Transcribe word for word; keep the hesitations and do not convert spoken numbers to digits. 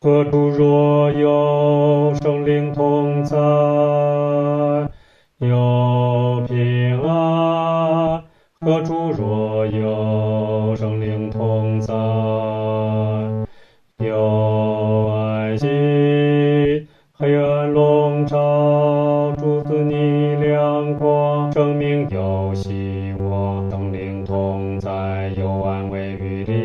何处若有圣灵同在，有平安；何处若有圣灵同在，有安息。黑暗笼罩，主赐你亮光，生命有希望，圣灵同在，有安慰与